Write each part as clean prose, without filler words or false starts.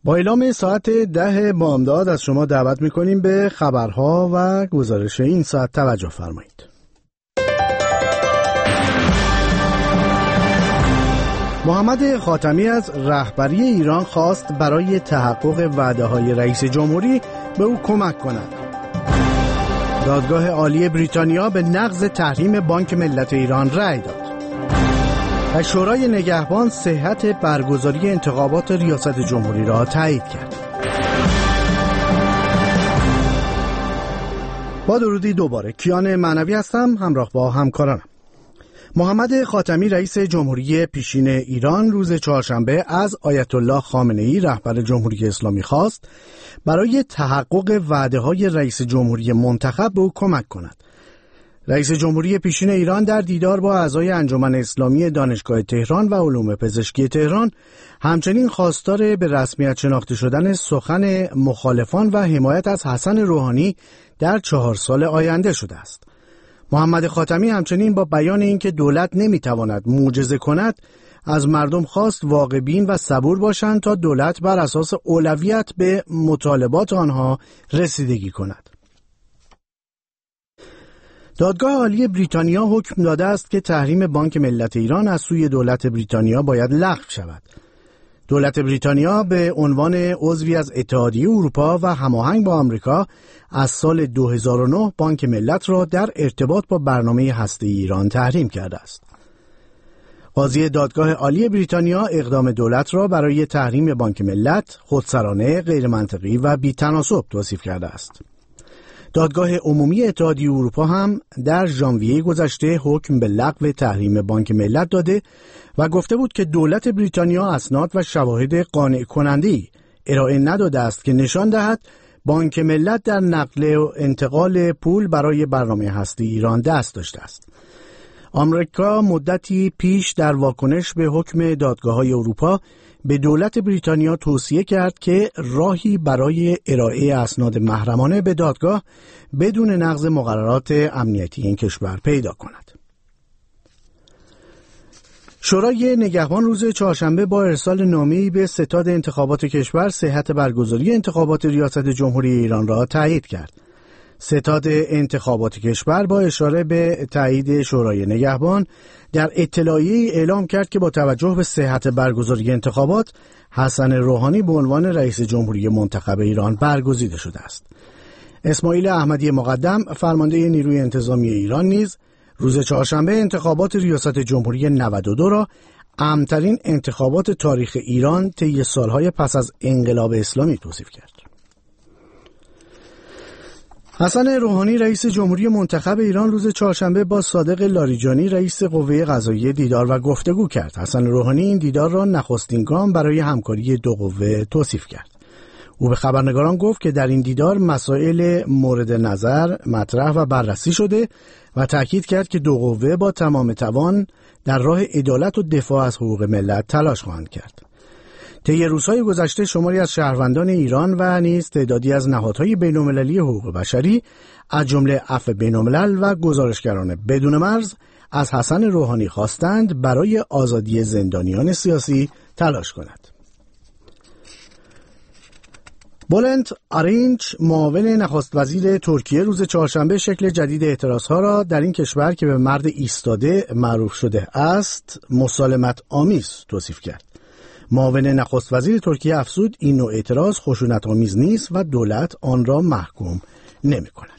با اعلام ساعت 10 بامداد از شما دعوت میکنیم به خبرها و گزارش این ساعت توجه فرمایید. محمد خاتمی از رهبری ایران خواست برای تحقق وعده‌های رئیس جمهوری به او کمک کند. دادگاه عالی بریتانیا به نقض تحریم بانک ملت ایران رأی داد. و شورای نگهبان صحت برگزاری انتخابات ریاست جمهوری را تایید کرد. با درودی دوباره کیان معنوی هستم، همراه با همکارانم. محمد خاتمی رئیس جمهوری پیشین ایران روز چهارشنبه از آیت الله خامنه‌ای رهبر جمهوری اسلامی خواست برای تحقق وعده‌های رئیس جمهوری منتخب به او کمک کند. رئیس جمهوری پیشین ایران در دیدار با اعضای انجمن اسلامی دانشگاه تهران و علوم پزشکی تهران همچنین خواستار به رسمیت شناخته شدن سخن مخالفان و حمایت از حسن روحانی در 4 سال آینده شده است. محمد خاتمی همچنین با بیان اینکه دولت نمیتواند معجزه کند از مردم خواست واقع‌بین و صبور باشند تا دولت بر اساس اولویت به مطالبات آنها رسیدگی کند. دادگاه عالی بریتانیا حکم داده است که تحریم بانک ملت ایران از سوی دولت بریتانیا باید لغو شود. دولت بریتانیا به عنوان عضوی از اتحادیه اروپا و هماهنگ با آمریکا از سال 2009 بانک ملت را در ارتباط با برنامه هسته‌ای ایران تحریم کرده است. قاضی دادگاه عالی بریتانیا اقدام دولت را برای تحریم بانک ملت خودسرانه، غیرمنطقی و بی‌تناسب توصیف کرده است. دادگاه عمومی اتحادیه اروپا هم در ژانویه گذشته حکم به لغو تحریم بانک ملت داده و گفته بود که دولت بریتانیا اسناد و شواهد قانع کننده‌ای ارائه نداده است که نشان دهد بانک ملت در نقل و انتقال پول برای برنامه هسته‌ای ایران دست داشته است. آمریکا مدتی پیش در واکنش به حکم دادگاه‌های اروپا به دولت بریتانیا توصیه کرد که راهی برای ارائه اسناد محرمانه به دادگاه بدون نقض مقررات امنیتی این کشور پیدا کند. شورای نگهبان روز چهارشنبه با ارسال نامه‌ای به ستاد انتخابات کشور صحت برگزاری انتخابات ریاست جمهوری ایران را تایید کرد. ستاد انتخابات کشور با اشاره به تایید شورای نگهبان در اطلاعیه‌ای اعلام کرد که با توجه به صحت برگزاری انتخابات حسن روحانی به عنوان رئیس جمهوری منتخب ایران برگزیده شده است. اسماعیل احمدی مقدم فرمانده نیروی انتظامی ایران نیز روز چهارشنبه انتخابات ریاست جمهوری 92 را امن‌ترین انتخابات تاریخ ایران طی سالهای پس از انقلاب اسلامی توصیف کرد. حسن روحانی رئیس جمهوری منتخب ایران روز چهارشنبه با صادق لاریجانی رئیس قوه قضاییه دیدار و گفتگو کرد. حسن روحانی این دیدار را نخستین گام برای همکاری دو قوه توصیف کرد. او به خبرنگاران گفت که در این دیدار مسائل مورد نظر مطرح و بررسی شده و تاکید کرد که دو قوه با تمام توان در راه عدالت و دفاع از حقوق ملت تلاش خواهند کرد. طی روزهای گذشته شماری از شهروندان ایران و نیز تعدادی از نهادهای بین‌المللی حقوق بشری از جمله عفو بین‌الملل و گزارشگران بدون مرز از حسن روحانی خواستند برای آزادی زندانیان سیاسی تلاش کند. بولند آرینچ معاون نخست وزیر ترکیه روز چهارشنبه شکل جدید اعتراضها را در این کشور که به مرد ایستاده معروف شده است مسالمت آمیز توصیف کرد. معاون نخست وزیر ترکیه افزود این نوع اعتراض خشونت آمیز نیست و دولت آن را محکوم نمی کند.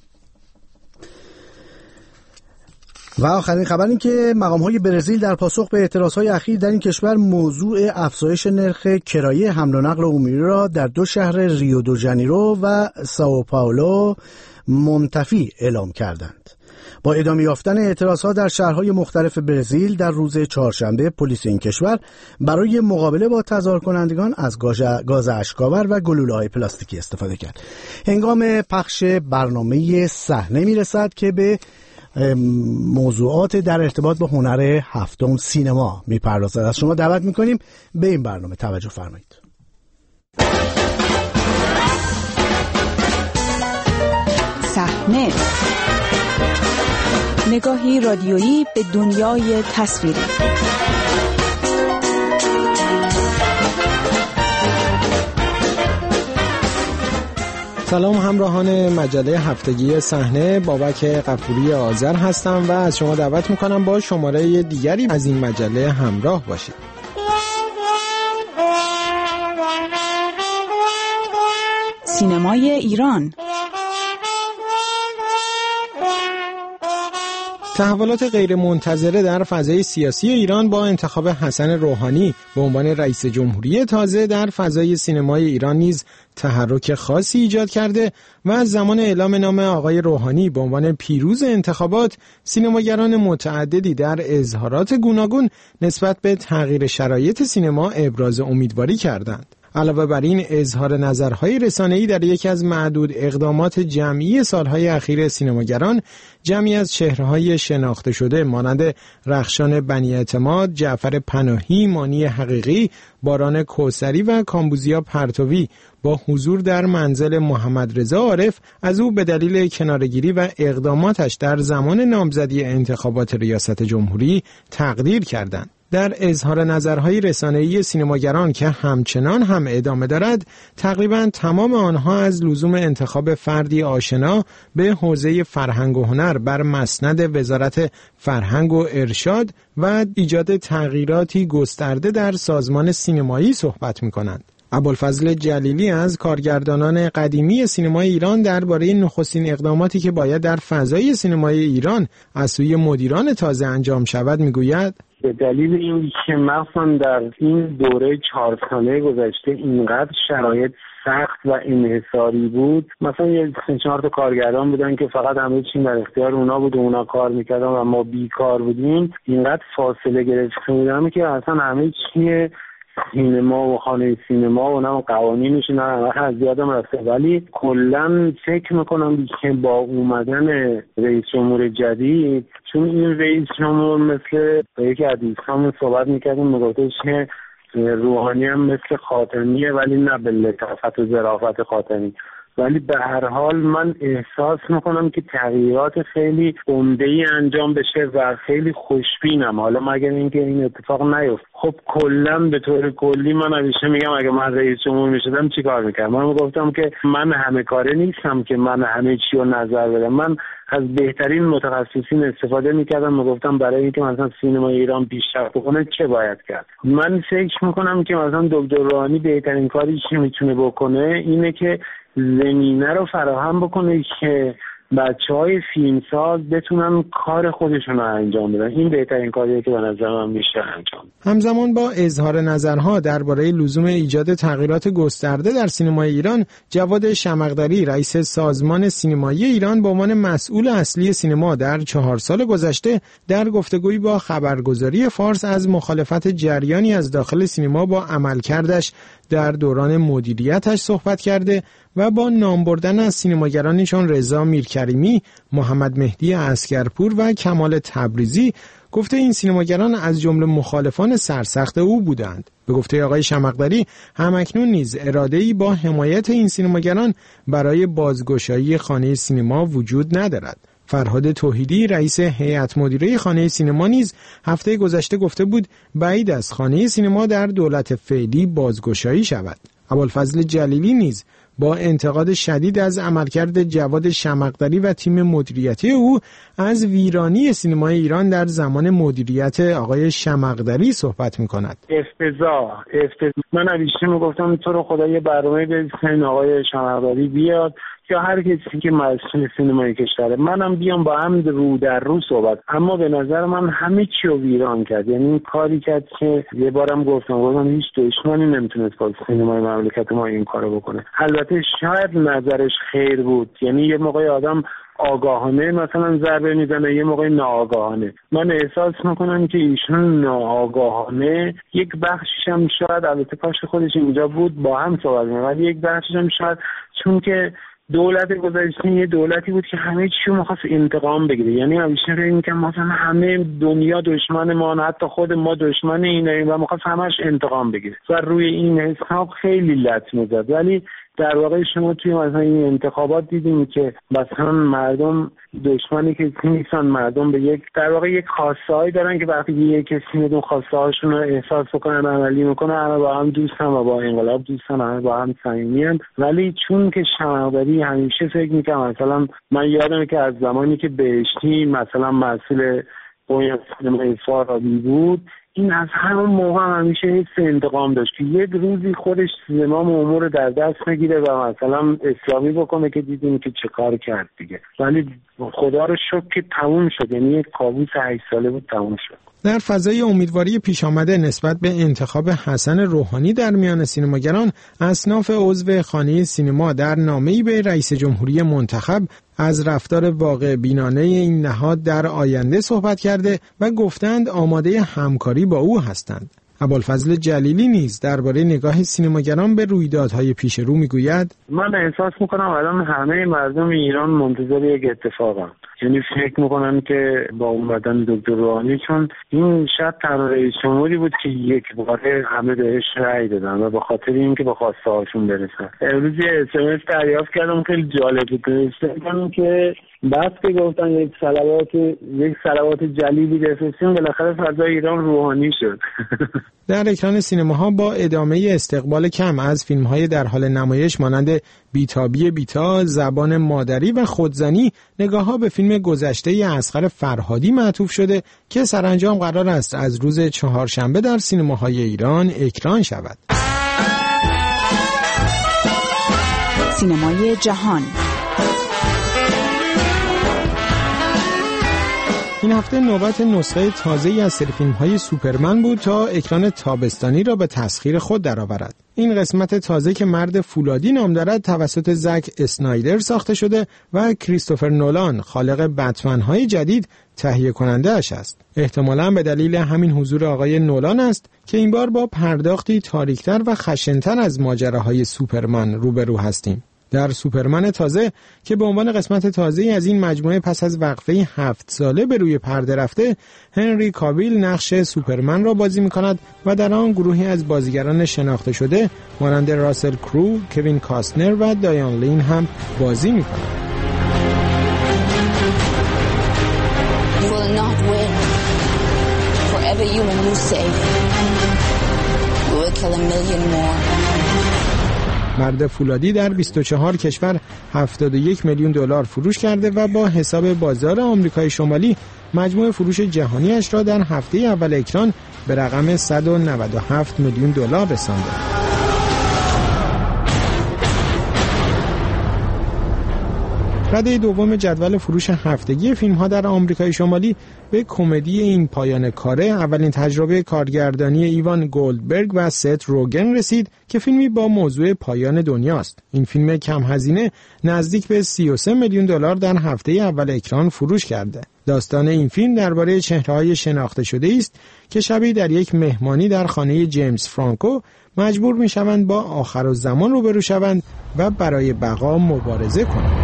و آخرین خبر این که مقام‌های برزیل در پاسخ به اعتراضهای اخیر در این کشور موضوع افزایش نرخ کرایه حمل و نقل عمومی را در 2 شهر ریو دو ژانیرو و سائو پائولو منتفی اعلام کردند. با ادامه یافتن اعتراضها در شهرهای مختلف برزیل در روز چهارشنبه پلیس این کشور برای مقابله با تظاهر کنندگان از گاز اشک‌آور و گلوله‌های پلاستیکی استفاده کرد. هنگام پخش برنامه صحنه میرسد که به موضوعات در ارتباط با هنر هفتم سینما میپردازد. از شما دعوت میکنیم به این برنامه توجه فرمایید. صحنه، نگاهی رادیویی به دنیای تصویری. سلام همراهان مجله هفتگی صحنه، بابک غفوری آذر هستم و از شما دعوت میکنم با شماره دیگری از این مجله همراه باشید. سینمای ایران. تحولات غیرمنتظره در فضای سیاسی ایران با انتخاب حسن روحانی به عنوان رئیس جمهوری تازه در فضای سینمای ایران نیز تحرک خاصی ایجاد کرده و از زمان اعلام نام آقای روحانی به عنوان پیروز انتخابات، سینماگران متعددی در اظهارات گوناگون نسبت به تغییر شرایط سینما ابراز امیدواری کردند. علاوه بر این، اظهار نظرهای رسانه‌ای در یکی از معدود اقدامات جمعی سالهای اخیر سینماگران، جمعی از چهره‌های شناخته شده مانند رخشان بنی اعتماد، جعفر پناهی، مانی حقیقی، باران کوثری و کامبوزیا پرتوی با حضور در منزل محمد رضا عارف از او به دلیل کناره‌گیری و اقداماتش در زمان نامزدی انتخابات ریاست جمهوری تقدیر کردند. در اظهار نظرهای رسانه‌ای سینماگران که همچنان هم ادامه دارد، تقریباً تمام آنها از لزوم انتخاب فردی آشنا به حوزه فرهنگ و هنر بر مسند وزارت فرهنگ و ارشاد و ایجاد تغییراتی گسترده در سازمان سینمایی صحبت می‌کنند. ابوالفضل جلیلی از کارگردانان قدیمی سینمای ایران درباره نخستین اقداماتی که باید در فضای سینمای ایران از سوی مدیران تازه انجام شود میگوید: به دلیل این که مثلا در این دوره 4 ساله گذشته اینقدر شرایط سخت و انحصاری بود، مثلا یه 3-4 تا کارگردان بودن که فقط همه چی در اختیار اونا بود و اونا کار میکردن و ما بیکار بودیم، اینقدر فاصله گرفته بودم که اصلا همه چی سینما و خانه سینما و نه قوانینش نه از یادم رفته. ولی کلا فکر میکنم که با اومدن رئیس جمهور جدید، چون این رئیس جمهور مثل یکی از دوستان صحبت میکردیم میگفتش که روحانی هم مثل خاتمیه ولی نه به لطافت و ظرافت خاتمی، ولی به هر حال من احساس میکنم که تغییرات خیلی عمده‌ای انجام بشه و خیلی خوشبینم، حالا مگر اینکه این اتفاق نیفته. خب کلا به طور کلی من همیشه میگم اگه من رئیس جمهور میشدم چی کار میکردم. من گفتم که من همه کاره نیستم که من همه چی رو نظر بدم، من از بهترین متخصصین استفاده میکردم و گفتم برای اینکه مثلا سینما ایران پیشرفت کنه چه باید کرد. من فکر میکنم که مثلا دکتر روحانی بهترین کاری که میتونه بکنه اینه که زمینه رو فراهم بکنه که بچه‌های فیلمساز بتونن کار خودشون رو انجام بدن. این بهترین کاریه که به نظر من میشه انجام. همزمان با اظهار نظرها درباره لزوم ایجاد تغییرات گسترده در سینمای ایران، جواد شمقدری رئیس سازمان سینمایی ایران به عنوان مسئول اصلی سینما در 4 سال گذشته در گفتگویی با خبرگزاری فارس از مخالفت جریانی از داخل سینما با عملکردش در دوران مدیریتش صحبت کرده و با نام بردن از سینماگرانی چون رضا میرکریمی، محمد مهدی عسکرپور و کمال تبریزی گفته این سینماگران از جمله مخالفان سرسخت او بودند. به گفته آقای شمقدری، همکنون نیز اراده‌ای با حمایت این سینماگران برای بازگشایی خانه سینما وجود ندارد. فرهاد توحیدی رئیس هیئت مدیره خانه سینما نیز هفته گذشته گفته بود بعید است خانه سینما در دولت فعلی بازگشایی شود. ابوالفضل جلیلی نیز با انتقاد شدید از عملکرد جواد شمقدری و تیم مدیریتی او از ویرانی سینمای ایران در زمان مدیریت آقای شمقدری صحبت می‌کند. افتضاح. من همیشه میگفتم تو رو خدا یه برنامه بزنین آقای شمقدری بیاد یا هر کسی که مسئول سینمای کشوره، منم بیام با هم رو در رو صحبت. اما به نظر من همه چی رو ویران کرد. یعنی این کاری کرد که یه بارم گفتم هیچ دشمنی نمیتونست با سینمای مملکت ما این کارو بکنه. البته شاید نظرش خیر بود، یعنی یه موقع آدم آگاهانه مثلا ضربه میزنه، یه موقع ناآگاهانه. من احساس میکنم که ایشون ناآگاهانه یک بخشش هم شاید، البته پشت خودش اینجا بود با هم صحبت می‌کرد، ولی یک بخشش هم شاید چون که دولت گذشته یه دولتی بود که همه چی رو می‌خواست انتقام بگیره. یعنی همیشه فکر می‌کنم مثلا همه دنیا دشمن ما، حتی خود ما دشمن اینه و می‌خواست همش انتقام بگیره و روی این حساب خیلی لط می‌زد. ولی در واقع شما توی مثلا این انتخابات دیدیم که مثلا مردم دشمنی که نیستن، مردم به در واقع یک خواسته‌ای دارن که وقتی یک کسی میدون خواسته‌هاشون رو احساس بکنن عملی میکنه، همه با هم دوستن و با انقلاب دوستن، همه با هم صمیمی‌ان. ولی چون که شمع‌آوری همیشه فکر می‌کنم، مثلا من یادمه که از زمانی که بهشتی مثلا مسئول باید سینمای فارابی بود، این از همون موقع همیشه حس انتقام داشت که یک روزی خودش زمام امور رو در دست بگیره و مثلا اسلامی بکنه، که دیدیم که چه کار کرد دیگه. ولی خدا رو شکر که تموم شد، یعنی یک کابوس 8 ساله بود تموم شد. در فضای امیدواری پیش آمده نسبت به انتخاب حسن روحانی در میان سینماگران، اصناف عضو خانه سینما در نامه‌ای به رئیس جمهوری منتخب از رفتار واقع بینانه این نهاد در آینده صحبت کرده و گفتند آماده همکاری با او هستند. ابوالفضل جلیلی نیز درباره نگاه سینماگران به رویدادهای پیش رو میگوید: من احساس میکنم الان همه مردم ایران منتظر یک اتفاقن، یعنی فکر میکنم که با اومدن دکتر روحانی، چون این شاید تنها رئیس جمهوری بود که یک باره همه بهش رأی دادن و به خاطر اینکه به خواسته هاشون برسن. امروز یه اسمس دریافت کردم خیلی جالب بود که بس که گفتن یک صلوات جلیلی بفرستیم، بالاخره فضای ایران روحانی شد. در اکران سینماها با ادامه استقبال کم از فیلم‌های در حال نمایش مانند بیتابی بیتا، زبان مادری و خودزنی، نگاه‌ها به فیلم گذشته اصغر فرهادی معطوف شده که سرانجام قرار است از روز چهارشنبه در سینماهای ایران اکران شود. سینمای جهان. این هفته نوبت نسخه تازه‌ای از سری فیلم‌های سوپرمن بود تا اکران تابستانی را به تسخیر خود درآورد. این قسمت تازه که مرد فولادی نام دارد توسط زک اسنایدر ساخته شده و کریستوفر نولان خالق بتمن‌های جدید تهیه کننده اش است. احتمالاً به دلیل همین حضور آقای نولان است که این بار با پرداختی تاریک‌تر و خشن‌تر از ماجراهای سوپرمن روبرو هستیم. در سوپرمن تازه که به عنوان قسمت تازه‌ای از این مجموعه پس از وقفه 7 ساله به روی پرده رفته، هنری کاویل نقش سوپرمن را بازی می‌کند و در آن گروهی از بازیگران شناخته شده مانند راسل کرو، کوین کاستنر و دایان لین هم بازی می‌کنند. مرد فولادی در 24 کشور 71 میلیون دلار فروش کرده و با حساب بازار آمریکای شمالی مجموع فروش جهانیش را در هفته اول اکران به رقم 197 میلیون دلار رسانده. رده دوم جدول فروش هفتگی فیلم‌ها در آمریکای شمالی به کمدی این پایان کاره اولین تجربه کارگردانی ایوان گولدبرگ و ست روگن رسید که فیلمی با موضوع پایان دنیاست. این فیلم کم هزینه نزدیک به 33 میلیون دلار در هفته اول اکران فروش کرده. داستان این فیلم درباره چهره‌های شناخته شده است که شبی در یک مهمانی در خانه جیمز فرانکو مجبور می‌شوند با آخرالزمان روبرو شوند و برای بقا مبارزه کنند.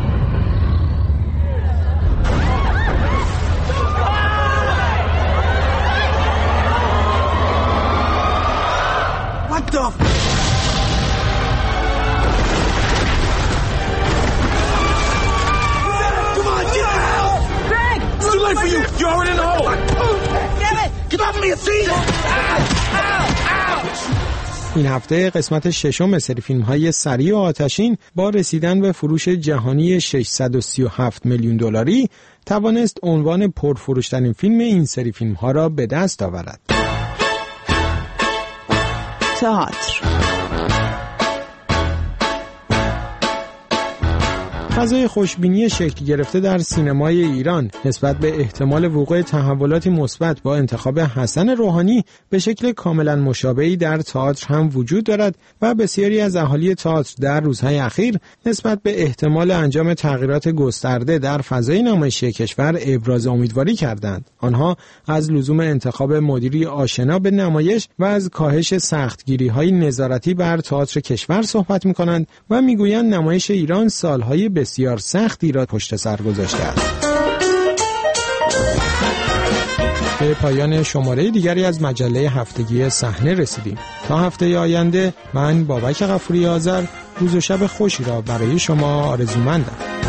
این هفته قسمت ششم سری فیلم‌های سریع و آتشین با رسیدن به فروش جهانی 637 میلیون دلاری توانست عنوان پرفروشترین فیلم این سری فیلم‌ها را به دست آورد. تئاتر. فضای خوشبینی شکل گرفته در سینمای ایران نسبت به احتمال وقوع تحولاتی مثبت با انتخاب حسن روحانی به شکل کاملا مشابهی در تئاتر هم وجود دارد و بسیاری از اهالی تئاتر در روزهای اخیر نسبت به احتمال انجام تغییرات گسترده در فضای نمایشی کشور ابراز امیدواری کردند. آنها از لزوم انتخاب مدیری آشنا به نمایش و از کاهش سختگیری‌های نظارتی بر تئاتر کشور صحبت می‌کنند و می‌گویند نمایش ایران سالهای بسیار سختی را پشت سر گذاشته است. به پایان شماره دیگری از مجله هفتگی صحنه رسیدیم. تا هفته آینده من بابک غفوری آذر روز و شب خوشی را برای شما آرزومندم.